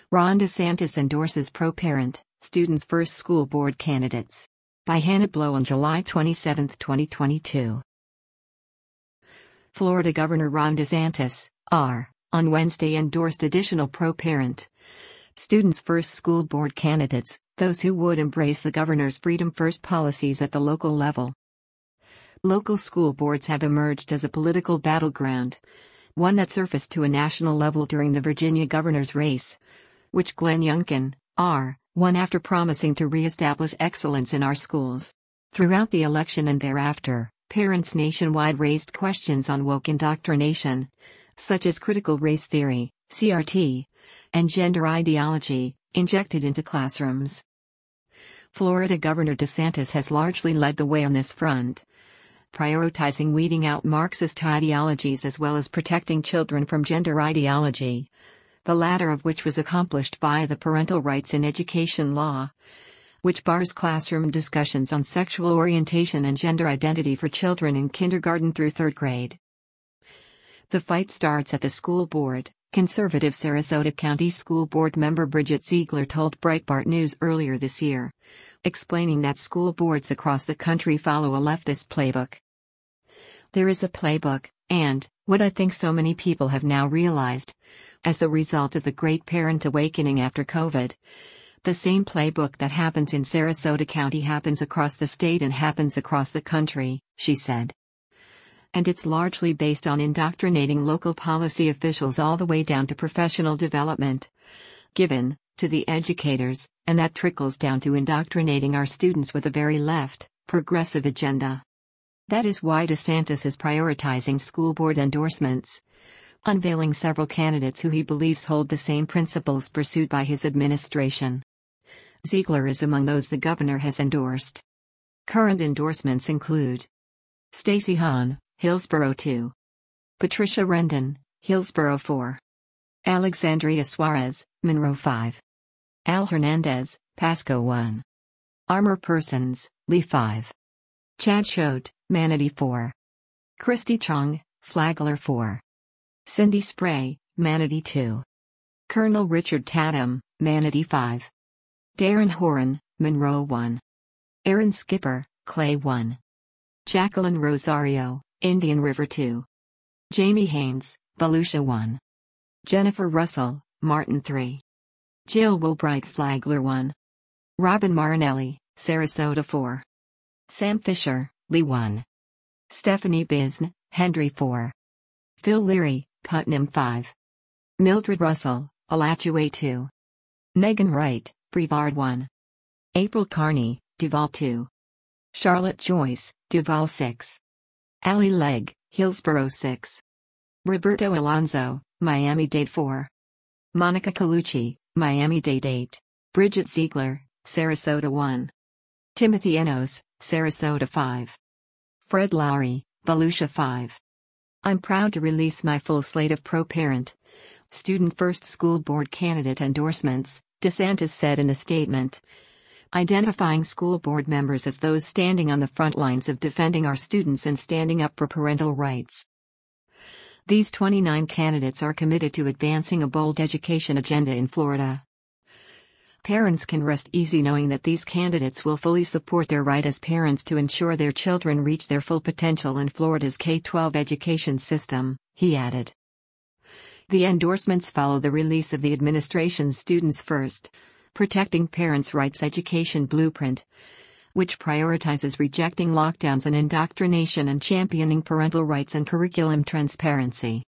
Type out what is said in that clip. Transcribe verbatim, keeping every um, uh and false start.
Ron DeSantis endorses pro-parent, Students First School Board candidates. By Hannah Blow on July twenty-seventh, twenty twenty-two. Florida Governor Ron DeSantis, R, on Wednesday endorsed additional pro-parent, Students First School Board candidates, those who would embrace the governor's Freedom First policies at the local level. Local school boards have emerged as a political battleground, one that surfaced to a national level during the Virginia governor's race, which Glenn Youngkin, R, won after promising to re-establish excellence in our schools. Throughout the election and thereafter, parents nationwide raised questions on woke indoctrination, such as critical race theory, C R T, and gender ideology, injected into classrooms. Florida Governor DeSantis has largely led the way on this front, prioritizing weeding out Marxist ideologies as well as protecting children from gender ideology, the latter of which was accomplished via the Parental Rights in Education law, which bars classroom discussions on sexual orientation and gender identity for children in kindergarten through third grade. The fight starts at the school board, conservative Sarasota County School Board member Bridget Ziegler told Breitbart News earlier this year, explaining that school boards across the country follow a leftist playbook. There is a playbook, and, what I think so many people have now realized, as the result of the great parent awakening after COVID, the same playbook that happens in Sarasota County happens across the state and happens across the country, she said. And it's largely based on indoctrinating local policy officials all the way down to professional development, given to the educators, and that trickles down to indoctrinating our students with a very left, progressive agenda. That is why DeSantis is prioritizing school board endorsements, unveiling several candidates who he believes hold the same principles pursued by his administration. Ziegler is among those the governor has endorsed. Current endorsements include Stacey Hahn, Hillsborough two. Patricia Rendon, Hillsborough four. Alexandria Suarez, Monroe five. Al Hernandez, Pasco one. Armor Persons, Lee five. Chad Choate, Manatee four. Christy Chung, Flagler four. Cindy Spray, Manatee two. Colonel Richard Tatum, Manatee five. Darren Horan, Monroe one. Aaron Skipper, Clay one. Jacqueline Rosario, Indian River two. Jamie Haynes, Volusia one. Jennifer Russell, Martin three. Jill Wilbright Flagler one. Robin Marinelli, Sarasota four. Sam Fisher, Lee one. Stephanie Bisn, Hendry four. Phil Leary, Putnam five. Mildred Russell, Alachua two. Megan Wright, Brevard one. April Carney, Duval two. Charlotte Joyce, Duval six. Allie Legg, Hillsborough six. Roberto Alonso, Miami-Dade four. Monica Colucci, Miami-Dade eight. Bridget Ziegler, Sarasota one. Timothy Enos, Sarasota five. Fred Lowry, Volusia five. I'm proud to release my full slate of pro-parent, Student First School Board candidate endorsements, DeSantis said in a statement, identifying school board members as those standing on the front lines of defending our students and standing up for parental rights. These twenty-nine candidates are committed to advancing a bold education agenda in Florida. Parents can rest easy knowing that these candidates will fully support their right as parents to ensure their children reach their full potential in Florida's K through twelve education system, he added. The endorsements follow the release of the administration's Students First, Protecting Parents' Rights Education Blueprint, which prioritizes rejecting lockdowns and indoctrination and championing parental rights and curriculum transparency.